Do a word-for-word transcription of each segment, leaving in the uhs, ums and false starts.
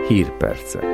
Hírpercek.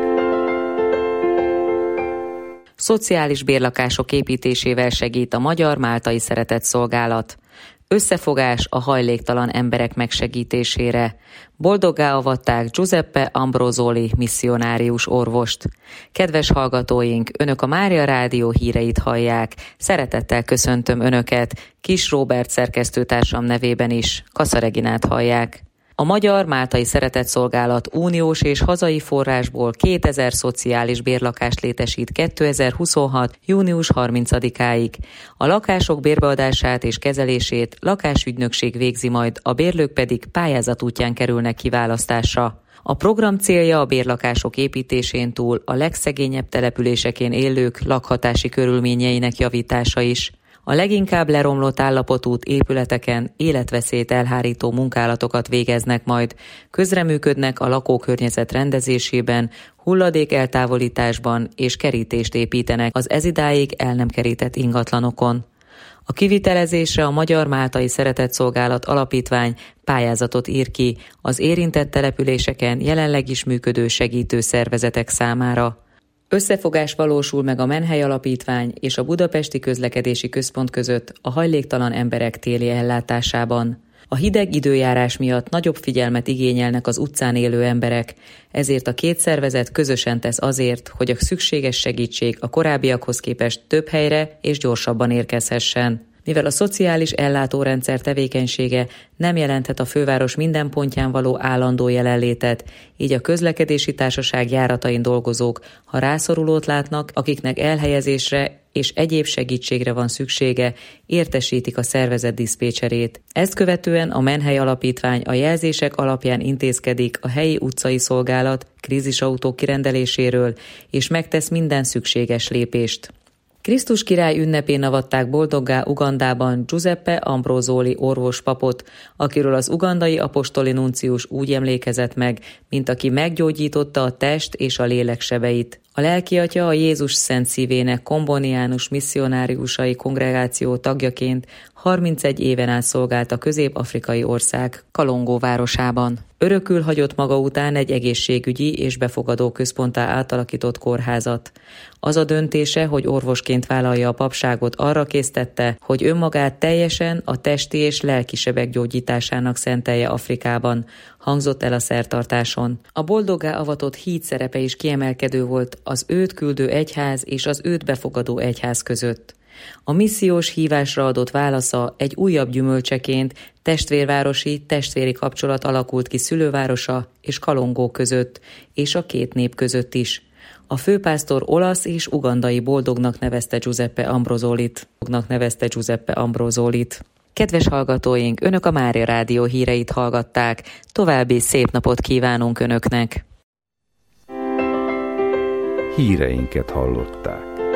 Szociális bérlakások építésével segít a Magyar Máltai Szeretetszolgálat. Összefogás a hajléktalan emberek megsegítésére. Boldoggá avatták Giuseppe Ambrosoli misszionárius orvost. Kedves hallgatóink, Önök a Mária Rádió híreit hallják. Szeretettel köszöntöm Önöket, Kis Róbert szerkesztőtársam nevében is. Kassa Reginát hallják. A Magyar Máltai Szeretetszolgálat uniós és hazai forrásból kétezer szociális bérlakást létesít kétezer-huszonhat. június harmincadikáig. A lakások bérbeadását és kezelését lakásügynökség végzi majd, a bérlők pedig pályázat útján kerülnek kiválasztásra. A program célja a bérlakások építésén túl a legszegényebb településeken élők lakhatási körülményeinek javítása is. A leginkább leromlott állapotú épületeken életveszélyt elhárító munkálatokat végeznek majd, közreműködnek a lakókörnyezet rendezésében, hulladék eltávolításban és kerítést építenek az ezidáig el nem kerített ingatlanokon. A kivitelezésre a Magyar Máltai Szeretetszolgálat Alapítvány pályázatot ír ki az érintett településeken jelenleg is működő segítő szervezetek számára. Összefogás valósul meg a Menhely Alapítvány és a Budapesti Közlekedési Központ között a hajléktalan emberek téli ellátásában. A hideg időjárás miatt nagyobb figyelmet igényelnek az utcán élő emberek, ezért a két szervezet közösen tesz azért, hogy a szükséges segítség a korábbiakhoz képest több helyre és gyorsabban érkezhessen. Mivel a szociális ellátórendszer tevékenysége nem jelenthet a főváros minden pontján való állandó jelenlétet, így a közlekedési társaság járatain dolgozók, ha rászorulót látnak, akiknek elhelyezésre és egyéb segítségre van szüksége, értesítik a szervezet diszpécserét. Ezt követően a Menhely Alapítvány a jelzések alapján intézkedik a helyi utcai szolgálat krízisautók kirendeléséről, és megtesz minden szükséges lépést. Krisztus király ünnepén avatták boldoggá Ugandában Giuseppe Ambrosoli orvospapot, akiről az ugandai apostoli nuncius úgy emlékezett meg, mint aki meggyógyította a test és a lélek sebeit. A lelkiatya a Jézus Szent Szívének komboniánus misszionáriusai kongregáció tagjaként harmincegy éven át szolgált a közép-afrikai ország Kalongó városában. Örökül hagyott maga után egy egészségügyi és befogadó központtá átalakított kórházat. Az a döntése, hogy orvosként vállalja a papságot, arra késztette, hogy önmagát teljesen a testi és lelki sebek gyógyításának szentelje Afrikában, hangzott el a szertartáson. A boldoggá avatott híd szerepe is kiemelkedő volt az őt küldő egyház és az őt befogadó egyház között. A missziós hívásra adott válasza egy újabb gyümölcseként testvérvárosi, testvéri kapcsolat alakult ki szülővárosa és Kalongó között, és a két nép között is. A főpásztor olasz és ugandai boldognak nevezte Giuseppe Ambrosolit. nevezte Giuseppe Ambrosolit. Kedves hallgatóink, Önök a Mária Rádió híreit hallgatták. További szép napot kívánunk Önöknek! Híreinket hallották.